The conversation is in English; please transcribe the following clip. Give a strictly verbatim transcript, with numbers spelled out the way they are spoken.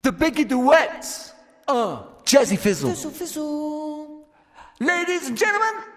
The Biggie Duets. Uh, Jazzy Fizzle. Fizzle, fizzle. Ladies and gentlemen,